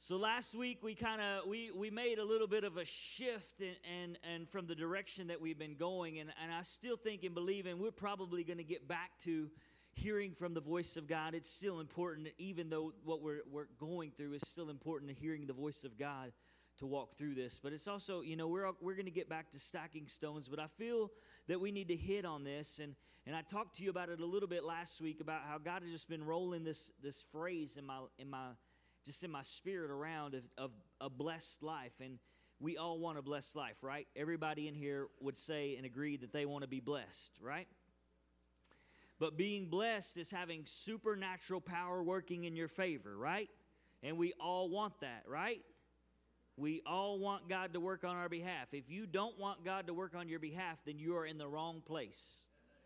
So last week we made a little bit of a shift and from the direction that we've been going, and I still think and believe, and we're probably going to get back to hearing from the voice of God. It's still important, even though what we're going through is still important, to hearing the voice of God to walk through this. But it's also, we're going to get back to stacking stones, but I feel that we need to hit on this, and I talked to you about it a little bit last week about how God has just been rolling this phrase in my spirit around of a blessed life. And we all want a blessed life, right? Everybody in here would say and agree that they want to be blessed, right? But being blessed is having supernatural power working in your favor, right? And we all want that, right? We all want God to work on our behalf. If you don't want God to work on your behalf, then you are in the wrong place.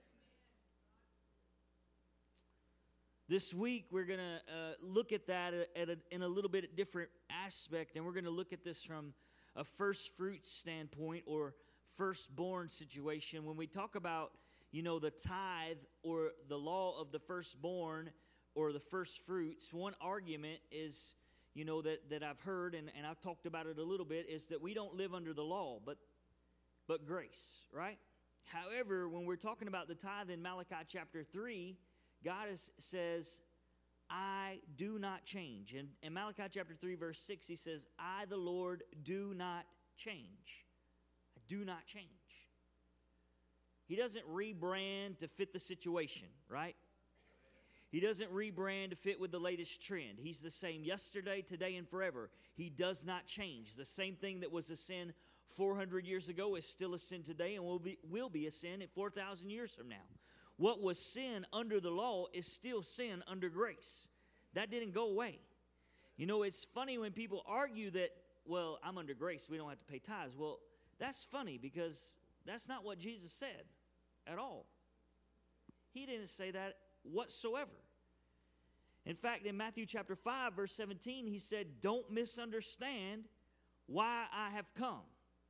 This week, we're going to look at that in a little bit different aspect, and we're going to look at this from a first fruit standpoint or firstborn situation. When we talk about, the tithe or the law of the firstborn or the first fruits, one argument is, that I've heard, and I've talked about it a little bit, is that we don't live under the law, but grace, right? However, when we're talking about the tithe in Malachi chapter 3, God says, I do not change. And in Malachi chapter 3, verse 6, he says, I, the Lord, do not change. I do not change. He doesn't rebrand to fit the situation, right? He doesn't rebrand to fit with the latest trend. He's the same yesterday, today, and forever. He does not change. The same thing that was a sin 400 years ago is still a sin today and will be a sin at 4,000 years from now. What was sin under the law is still sin under grace. That didn't go away. It's funny when people argue that, well, I'm under grace, we don't have to pay tithes. Well, that's funny because that's not what Jesus said at all. He didn't say that whatsoever. In fact, in Matthew chapter 5, verse 17, he said, don't misunderstand why I have come.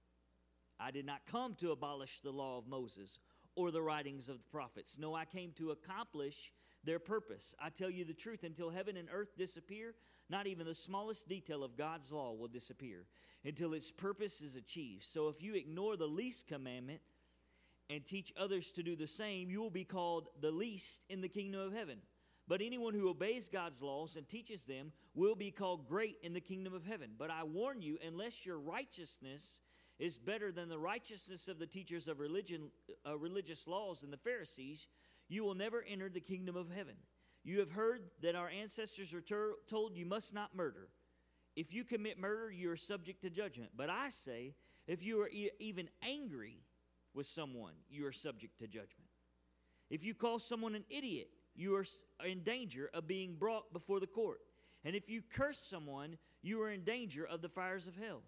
I did not come to abolish the law of Moses or the writings of the prophets. No, I came to accomplish their purpose. I tell you the truth, until heaven and earth disappear, not even the smallest detail of God's law will disappear until its purpose is achieved. So if you ignore the least commandment and teach others to do the same, you will be called the least in the kingdom of heaven. But anyone who obeys God's laws and teaches them will be called great in the kingdom of heaven. But I warn you, unless your righteousness is better than the righteousness of the teachers of religious laws and the Pharisees, you will never enter the kingdom of heaven. You have heard that our ancestors were told you must not murder. If you commit murder, you are subject to judgment. But I say, if you are even angry with someone, you are subject to judgment. If you call someone an idiot, you are in danger of being brought before the court. And if you curse someone, you are in danger of the fires of hell.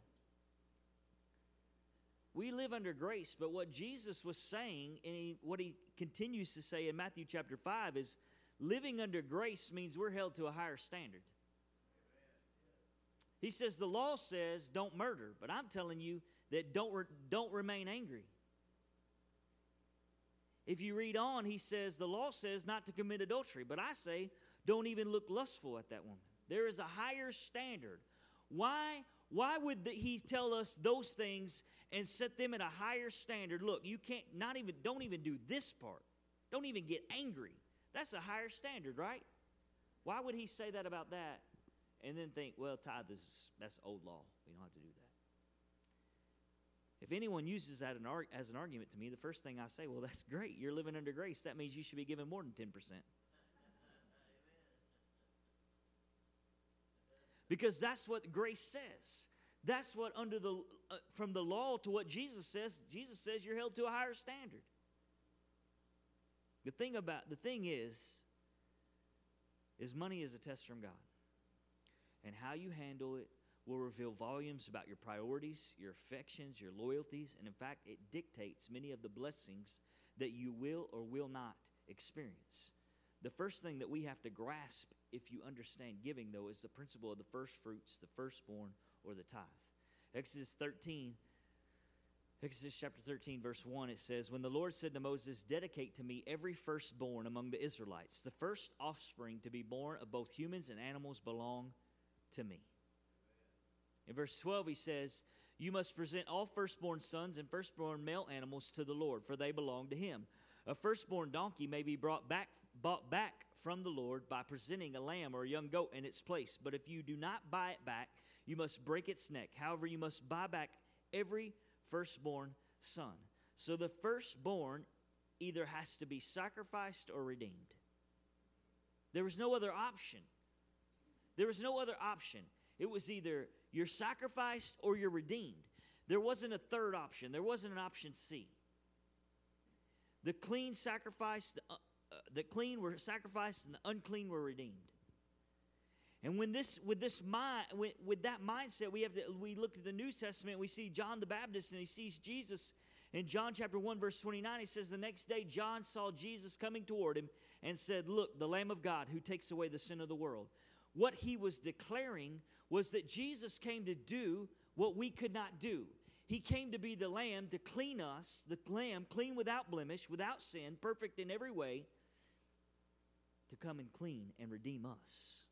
We live under grace, but what Jesus was saying, and what he continues to say in Matthew chapter 5 is, living under grace means we're held to a higher standard. He says the law says don't murder, but I'm telling you that don't remain angry. If you read on, he says the law says not to commit adultery, but I say don't even look lustful at that woman. There is a higher standard. Why would he tell us those things and set them at a higher standard? Look, you don't even do this part. Don't even get angry. That's a higher standard, right? Why would he say that about that and then think, well, tithe that's old law. We don't have to do that. If anyone uses that as an argument to me, the first thing I say, well, that's great. You're living under grace. That means you should be giving more than 10%. Because that's what grace says. That's what from the law to what Jesus says you're held to a higher standard. The thing is money is a test from God. And how you handle it will reveal volumes about your priorities, your affections, your loyalties, and in fact, it dictates many of the blessings that you will or will not experience. The first thing that we have to grasp, if you understand giving, though, is the principle of the first fruits, the firstborn, or the tithe. Exodus chapter 13, verse 1, it says, when the Lord said to Moses, dedicate to me every firstborn among the Israelites, the first offspring to be born of both humans and animals belong to me. In verse 12 he says, you must present all firstborn sons and firstborn male animals to the Lord, for they belong to him. A firstborn donkey may be bought back from the Lord by presenting a lamb or a young goat in its place. But if you do not buy it back, you must break its neck. However, you must buy back every firstborn son. So the firstborn either has to be sacrificed or redeemed. There was no other option. There was no other option. It was either you're sacrificed or you're redeemed. There wasn't a third option. There wasn't an option C. The clean sacrificed, the clean were sacrificed, and the unclean were redeemed. And with that mindset, we look at the New Testament. We see John the Baptist, and he sees Jesus. In John chapter 1, verse 29, he says, the next day John saw Jesus coming toward him and said, look, the Lamb of God who takes away the sin of the world. What he was declaring was that Jesus came to do what we could not do. He came to be the Lamb to clean us, the Lamb clean without blemish, without sin, perfect in every way, to come and clean and redeem us.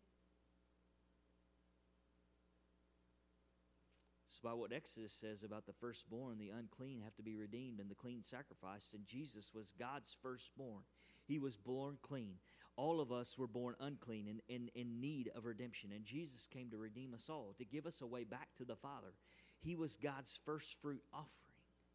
It's about what Exodus says about the firstborn. The unclean have to be redeemed and the clean sacrificed. And Jesus was God's firstborn. He was born clean. All of us were born unclean and in need of redemption. And Jesus came to redeem us all, to give us a way back to the Father. He was God's first fruit offering.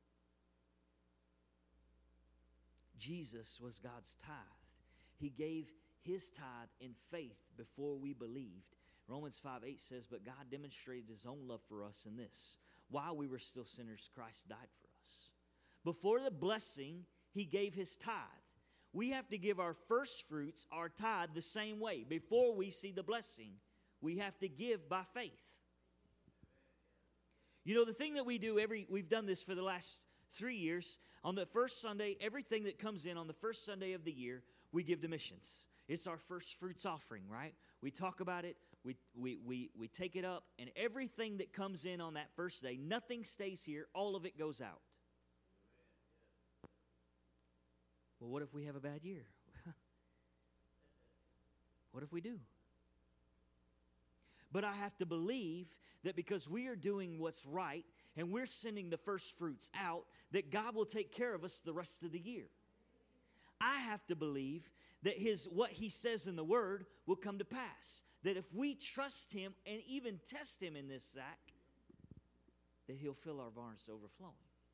Jesus was God's tithe. He gave his tithe in faith before we believed. Romans 5:8 says, but God demonstrated his own love for us in this. While we were still sinners, Christ died for us. Before the blessing, he gave his tithe. We have to give our first fruits, our tithe, the same way. Before we see the blessing, we have to give by faith. You know, the thing that we do we've done this for the last 3 years. On the first Sunday, everything that comes in on the first Sunday of the year, we give to missions. It's our first fruits offering, right? We talk about it, we take it up, and everything that comes in on that first day, nothing stays here, all of it goes out. Well, what if we have a bad year? What if we do? But I have to believe that because we are doing what's right and we're sending the first fruits out, that God will take care of us the rest of the year. I have to believe that what he says in the Word will come to pass. That if we trust him and even test him in this sack, that he'll fill our barns to overflowing.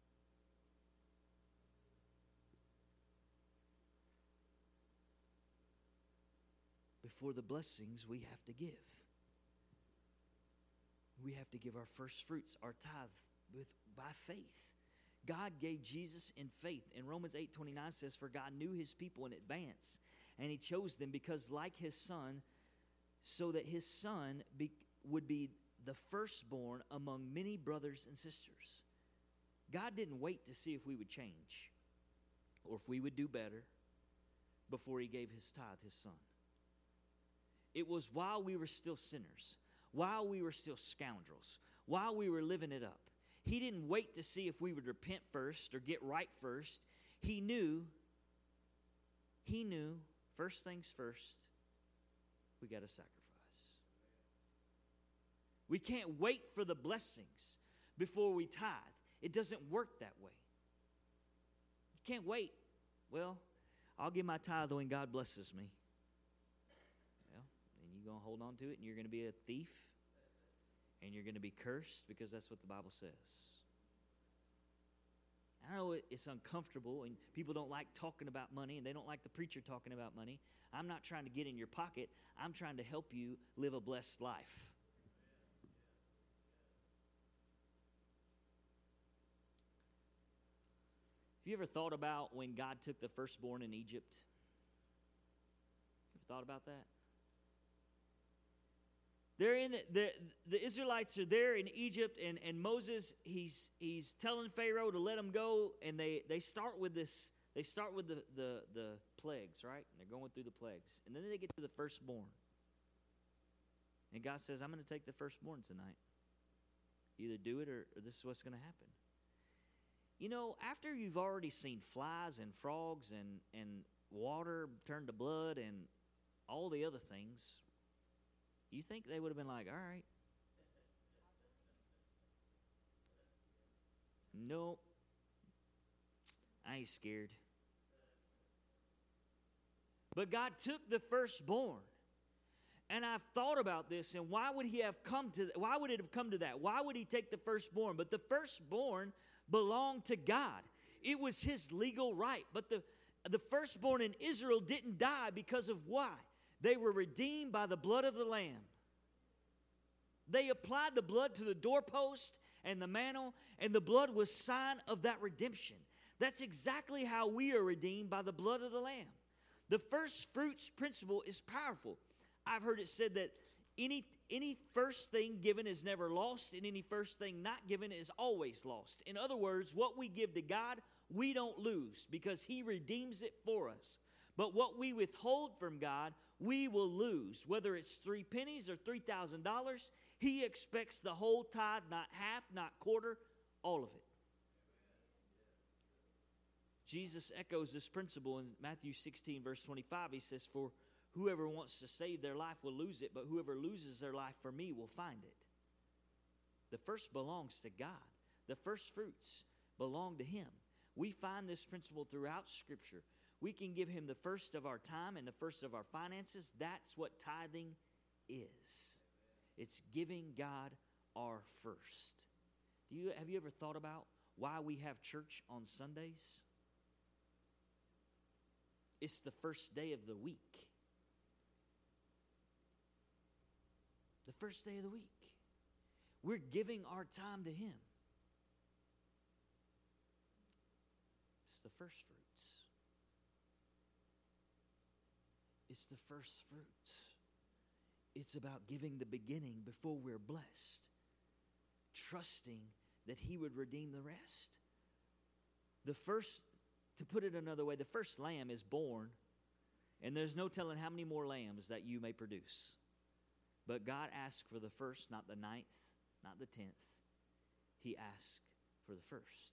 Before the blessings, we have to give. We have to give our first fruits, our tithe, by faith. God gave Jesus in faith. And Romans 8:29 says, for God knew his people in advance, and he chose them because like his son, so that his son would be the firstborn among many brothers and sisters. God didn't wait to see if we would change or if we would do better before he gave his tithe, his son. It was while we were still sinners, while we were still scoundrels, while we were living it up. He didn't wait to see if we would repent first or get right first. He knew, first things first, we got to sacrifice. We can't wait for the blessings before we tithe. It doesn't work that way. You can't wait. Well, I'll give my tithe when God blesses me. Well, then you're going to hold on to it, and you're going to be a thief, and you're going to be cursed, because that's what the Bible says. I know it's uncomfortable, and people don't like talking about money, and they don't like the preacher talking about money. I'm not trying to get in your pocket. I'm trying to help you live a blessed life. Have you ever thought about when God took the firstborn in Egypt? Ever thought about that? They're in the Israelites are there in Egypt, and Moses, he's telling Pharaoh to let them go, and they start with this. They start with the plagues, right? And they're going through the plagues, and then they get to the firstborn, and God says, "I'm going to take the firstborn tonight. Either do it, or this is what's going to happen." You know, after you've already seen flies and frogs and water turn to blood and all the other things, you think they would have been like, all right, Nope. I ain't scared. But God took the firstborn. And I've thought about this, and why would it have come to that? Why would he take the firstborn? But the firstborn belonged to God. It was his legal right. But the firstborn in Israel didn't die because of why? They were redeemed by the blood of the Lamb. They applied the blood to the doorpost and the mantle, and the blood was sign of that redemption. That's exactly how we are redeemed, by the blood of the Lamb. The first fruits principle is powerful. I've heard it said that any first thing given is never lost, and any first thing not given is always lost. In other words, what we give to God, we don't lose because he redeems it for us. But what we withhold from God, we will lose. Whether it's 3 pennies or $3,000, he expects the whole tithe, not half, not quarter, all of it. Jesus echoes this principle in Matthew 16, verse 25. He says, "For whoever wants to save their life will lose it, but whoever loses their life for me will find it." The first belongs to God. The first fruits belong to him. We find this principle throughout Scripture. We can give him the first of our time and the first of our finances. That's what tithing is. It's giving God our first. Have you ever thought about why we have church on Sundays? It's the first day of the week. The first day of the week. We're giving our time to him. It's the first fruits. It's the first fruits. It's about giving the beginning before we're blessed. Trusting that he would redeem the rest. To put it another way, the first lamb is born, and there's no telling how many more lambs that you may produce. But God asked for the first, not the 9th, not the 10th. He asked for the first.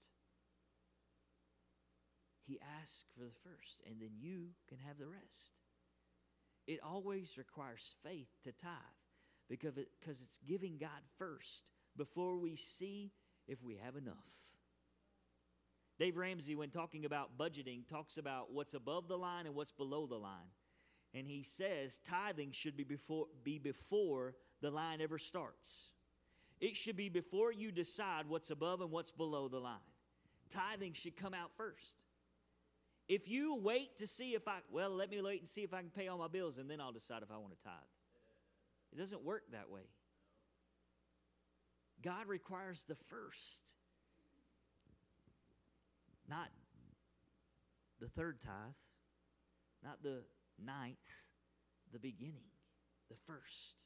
He asked for the first, and then you can have the rest. It always requires faith to tithe because it's giving God first before we see if we have enough. Dave Ramsey, when talking about budgeting, talks about what's above the line and what's below the line. And he says tithing should be before the line ever starts. It should be before you decide what's above and what's below the line. Tithing should come out first. If you wait to see let me wait and see if I can pay all my bills, and then I'll decide if I want to tithe. It doesn't work that way. God requires the first. Not the third tithe, not the 9th, the beginning, the first.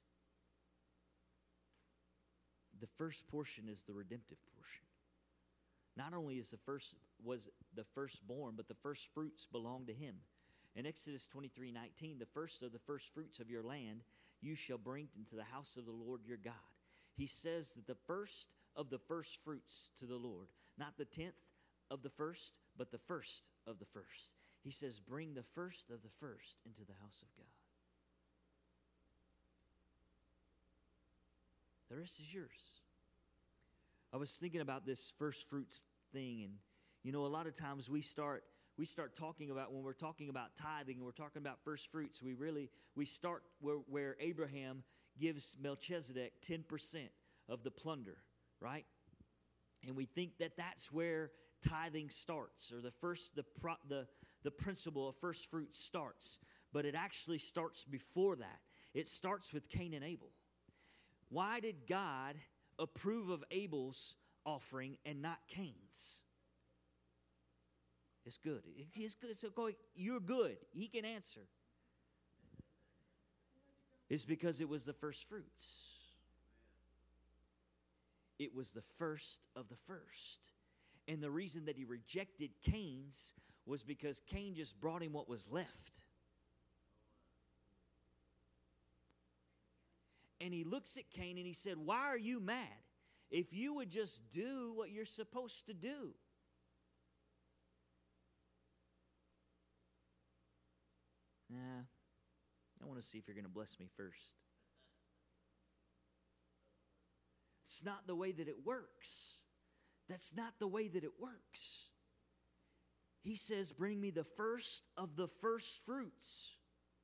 The first portion is the redemptive portion. Not only was the firstborn, but the first fruits belong to him. In Exodus 23:19, the first of the first fruits of your land you shall bring into the house of the Lord your God. He says that the first of the first fruits to the Lord, not the 10th of the first, but the first of the first. He says, bring the first of the first into the house of God. The rest is yours. I was thinking about this first fruits thing, and a lot of times we start talking about, when we're talking about tithing and we're talking about first fruits, we start where Abraham gives Melchizedek 10% of the plunder, right? And we think that that's where tithing starts, or the principle of first fruits starts. But it actually starts before that. It starts with Cain and Abel. Why did God approve of Abel's offering and not Cain's? It's good. It's good. So you're good. He can answer. It's because it was the first fruits. It was the first of the first. And the reason that he rejected Cain's was because Cain just brought him what was left. And he looks at Cain and he said, why are you mad? If you would just do what you're supposed to do. Nah, I want to see if you're going to bless me first. It's not the way that it works. That's not the way that it works. He says, bring me the first of the first fruits.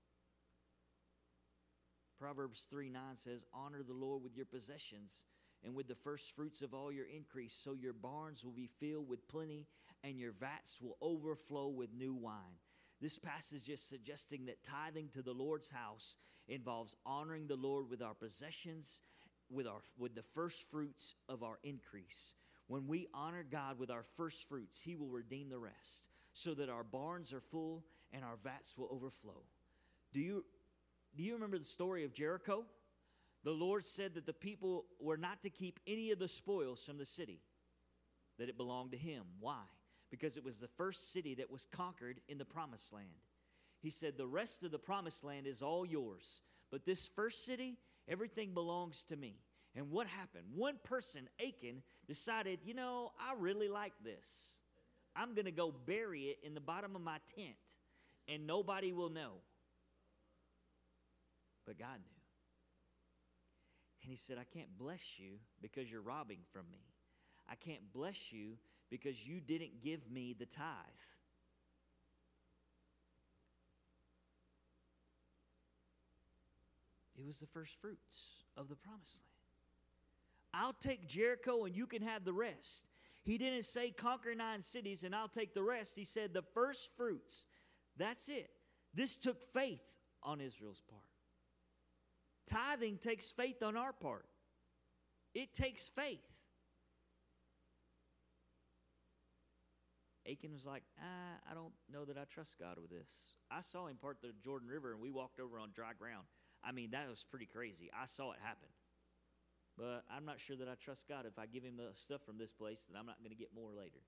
Proverbs 3:9 says, honor the Lord with your possessions and with the first fruits of all your increase, so your barns will be filled with plenty and your vats will overflow with new wine. This passage is suggesting that tithing to the Lord's house involves honoring the Lord with our possessions, with the first fruits of our increase. When we honor God with our first fruits, He will redeem the rest, so that our barns are full and our vats will overflow. Do you remember the story of Jericho? The Lord said that the people were not to keep any of the spoils from the city, that it belonged to Him. Why? Because it was the first city that was conquered in the promised land. He said, the rest of the promised land is all yours, but this first city, everything belongs to me. And what happened? One person, Achan, decided, I really like this. I'm going to go bury it in the bottom of my tent, and nobody will know. But God knew. And He said, I can't bless you because you're robbing from me. I can't bless you because you didn't give me the tithe. It was the first fruits of the promised land. I'll take Jericho and you can have the rest. He didn't say conquer 9 cities and I'll take the rest. He said the first fruits. That's it. This took faith on Israel's part. Tithing takes faith on our part. It takes faith. Achan was like, I don't know that I trust God with this. I saw him part the Jordan River and we walked over on dry ground. I mean, that was pretty crazy. I saw it happen. But I'm not sure that I trust God. If I give Him the stuff from this place, that I'm not going to get more later.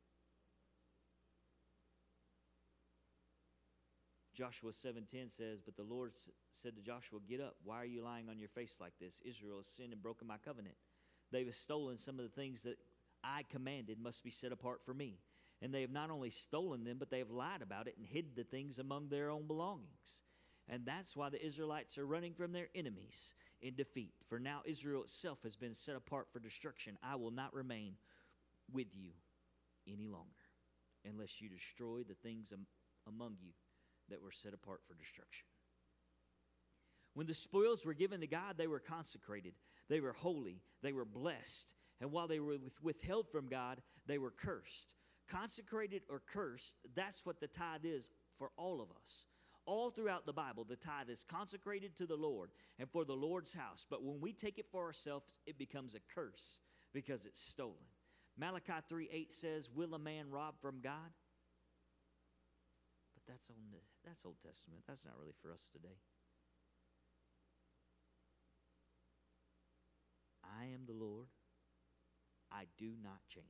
Joshua 7:10 says, but the Lord said to Joshua, get up. Why are you lying on your face like this? Israel has sinned and broken my covenant. They have stolen some of the things that I commanded must be set apart for me. And they have not only stolen them, but they have lied about it and hid the things among their own belongings. And that's why the Israelites are running from their enemies in defeat. For now Israel itself has been set apart for destruction. I will not remain with you any longer unless you destroy the things among you that were set apart for destruction. When the spoils were given to God, they were consecrated. They were holy. They were blessed. And while they were withheld from God, they were cursed. Consecrated or cursed, that's what the tithe is for all of us. All throughout the Bible, the tithe is consecrated to the Lord and for the Lord's house. But when we take it for ourselves, it becomes a curse because it's stolen. Malachi 3:8 says, will a man rob from God? But that's Old Testament. That's not really for us today. I am the Lord. I do not change.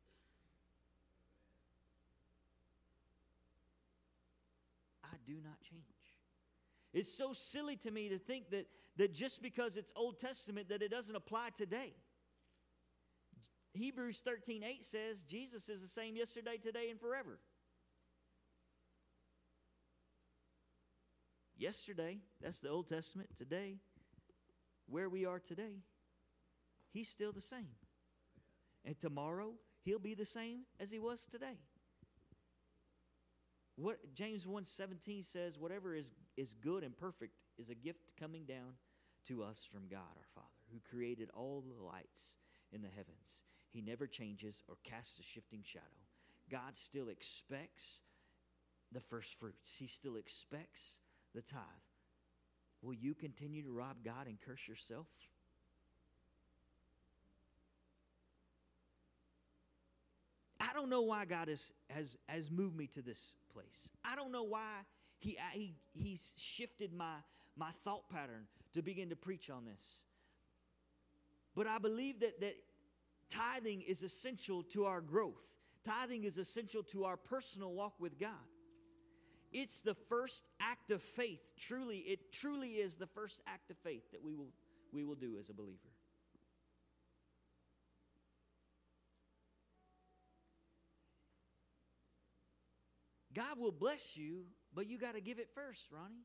I do not change. It's so silly to me to think that just because it's Old Testament that it doesn't apply today. Hebrews 13:8 says Jesus is the same yesterday, today, and forever. Yesterday, that's the Old Testament. Today, where we are today, He's still the same. And tomorrow, He'll be the same as He was today. What James 1:17 says, whatever is good and perfect is a gift coming down to us from God our Father, who created all the lights in the heavens. He never changes or casts a shifting shadow. God still expects the first fruits. He still expects the tithe. Will you continue to rob God and curse yourself? I don't know why God has moved me to this place. I don't know why He's shifted my thought pattern to begin to preach on this. But I believe that tithing is essential to our growth. Tithing is essential to our personal walk with God. It's the first act of faith. It truly is the first act of faith that we will do as a believer. God will bless you, but you got to give it first, Ronnie.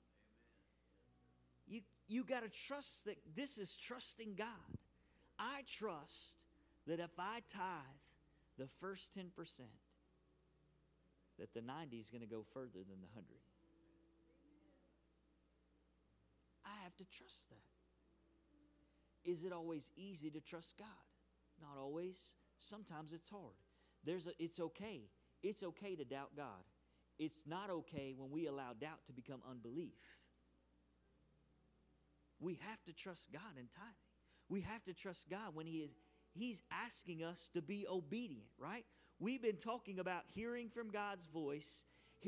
You got to trust that this is trusting God. I trust that if I tithe, the first 10%, that the 90 is going to go further than the 100. I have to trust that. Is it always easy to trust God? Not always. Sometimes it's hard. It's okay. It's okay to doubt God. It's not okay when we allow doubt to become unbelief. We have to trust God in tithing. We have to trust God when He's asking us to be obedient, right? We've been talking about hearing from God's voice,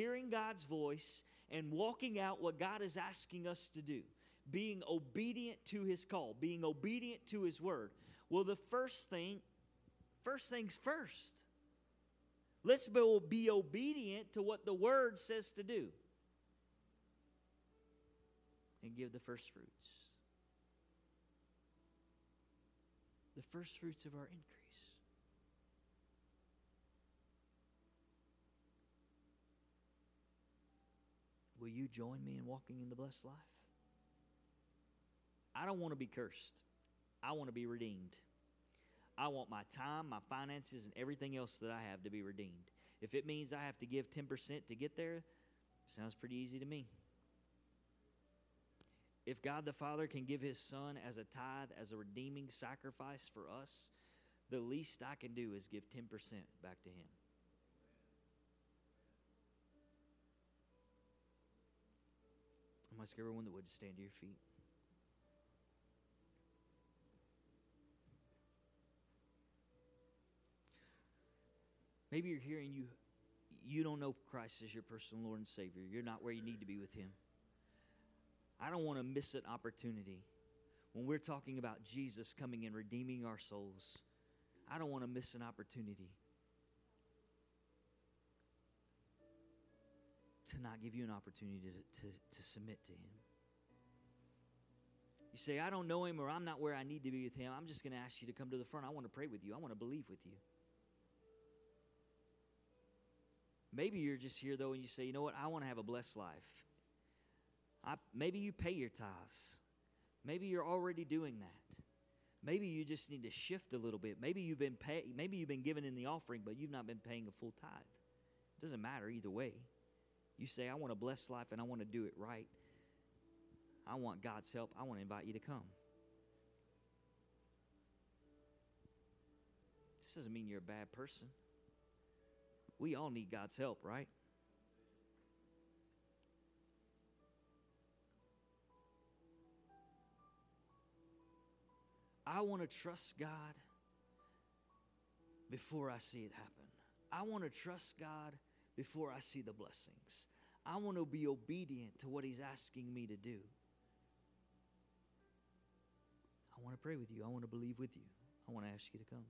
and walking out what God is asking us to do. Being obedient to His call, being obedient to His word. Well, the first things first. Let's be obedient to what the word says to do. And give the first fruits. The first fruits of our increase. Will you join me in walking in the blessed life? I don't want to be cursed. I want to be redeemed. I want my time, my finances, and everything else that I have to be redeemed. If it means I have to give 10% to get there, sounds pretty easy to me. If God the Father can give His Son as a tithe, as a redeeming sacrifice for us, the least I can do is give 10% back to Him. I'm going to ask everyone that would stand to your feet. Maybe you're here and you don't know Christ as your personal Lord and Savior. You're not where you need to be with Him. I don't want to miss an opportunity. When we're talking about Jesus coming and redeeming our souls, I don't want to miss an opportunity to not give you an opportunity to submit to Him. You say, I don't know Him, or I'm not where I need to be with Him. I'm just going to ask you to come to the front. I want to pray with you. I want to believe with you. Maybe you're just here, though, and you say, you know what? I want to have a blessed life. Maybe you pay your tithes. Maybe you're already doing that. Maybe you just need to shift a little bit. Maybe you've been giving in the offering, but you've not been paying a full tithe. It doesn't matter either way. You say, I want a blessed life, and I want to do it right. I want God's help. I want to invite you to come. This doesn't mean you're a bad person. We all need God's help, right? I want to trust God before I see it happen. I want to trust God before I see the blessings. I want to be obedient to what He's asking me to do. I want to pray with you. I want to believe with you. I want to ask you to come.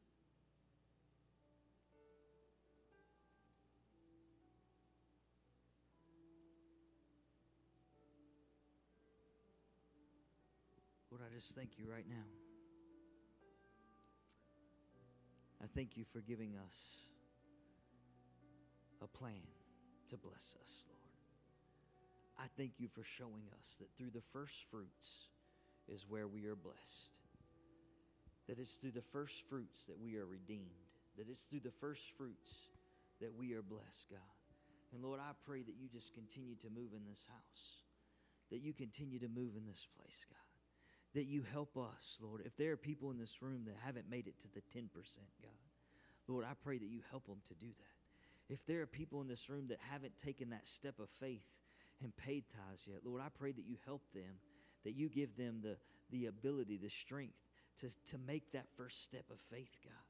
Lord, I just thank you right now. I thank you for giving us a plan to bless us, Lord. I thank you for showing us that through the first fruits is where we are blessed. That it's through the first fruits that we are redeemed. That it's through the first fruits that we are blessed, God. And Lord, I pray that you just continue to move in this house. That you continue to move in this place, God. That you help us, Lord. If there are people in this room that haven't made it to the 10%, God, Lord, I pray that you help them to do that. If there are people in this room that haven't taken that step of faith and paid tithes yet, Lord, I pray that you help them, that you give them the ability, the strength to make that first step of faith, God.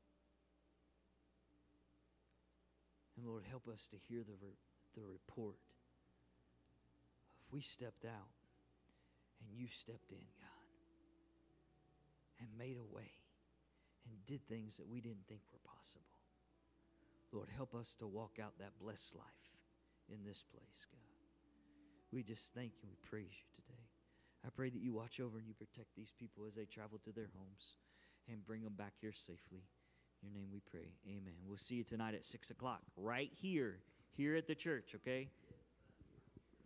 And Lord, help us to hear the report of we stepped out and you stepped in, God, and made a way and did things that we didn't think were possible. Lord, help us to walk out that blessed life in this place, God. We just thank you and we praise you today. I pray that you watch over and you protect these people as they travel to their homes and bring them back here safely. In your name we pray. Amen. We'll see you tonight at 6 o'clock right here at the church, okay?